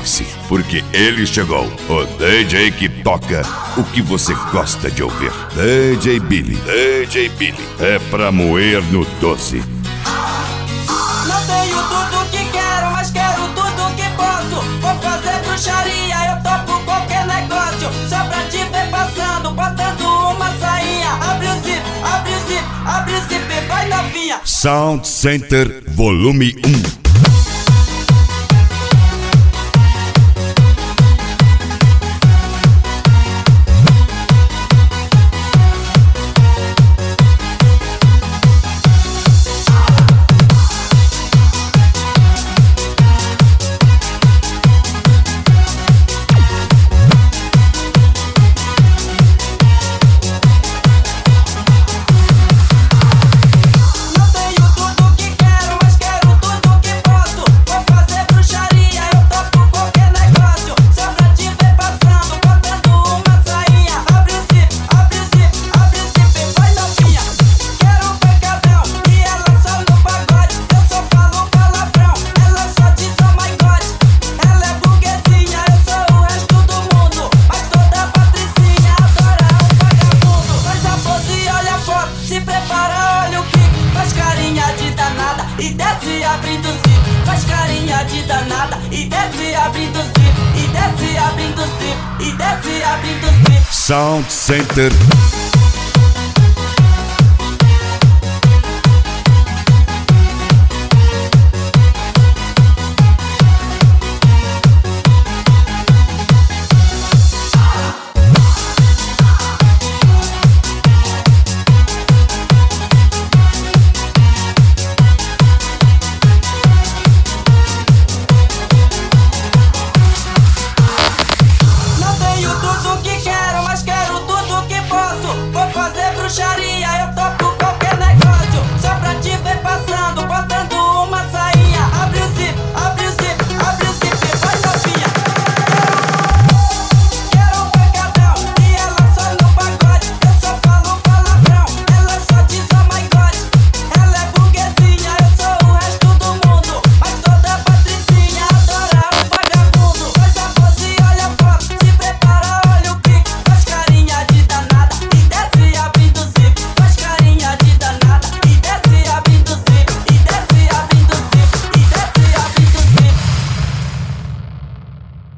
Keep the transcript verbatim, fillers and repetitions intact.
Prepare-se, porque ele chegou, o D J que toca o que você gosta de ouvir. D J Billy, D J Billy, é pra moer no doze. Não tenho tudo que quero, mas quero tudo que posso. Vou fazer bruxaria, eu topo qualquer negócio. Só pra te ver passando, botando uma sainha. Abre o zip, abre o zip, abre o zip, vai novinha. Sound Center Volume um. E desce abrindo zip, faz carinha de danada. E desce abrindo zip, e desce abrindo zip, e desce abrindo zip. Sound Center